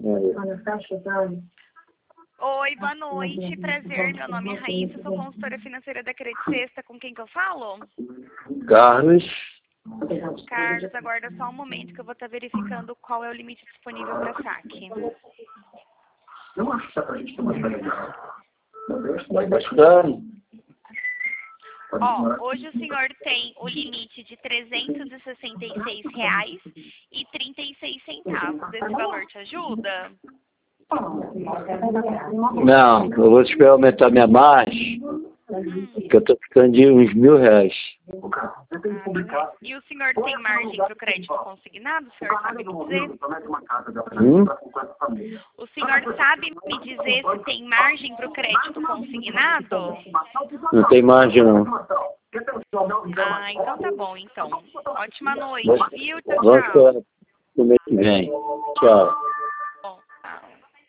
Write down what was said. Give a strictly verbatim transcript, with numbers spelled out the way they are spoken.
Oi, boa noite, prazer, meu nome é Raíssa, sou consultora financeira da Credit Sexta, com quem que eu falo? Carlos. Carlos, aguarda só um momento que eu vou estar verificando qual é o limite disponível para saque. Não acho que dá pra gente ter uma legal. Vai bastante. Ó, hoje o senhor tem o limite de trezentos e sessenta e seis reais e trinta e seis centavos. Esse valor te ajuda? Não, eu vou esperar aumentar minha margem, que eu tô ficando de uns mil reais. Ah, e o senhor tem margem para o crédito consignado? O senhor sabe me dizer? Hum? O senhor sabe me dizer se tem margem para o crédito consignado? Não tem margem, não. Ah, então tá bom, então. Ótima noite, viu? Tchau, Vamos tchau. esperar no mês que vem. Tchau.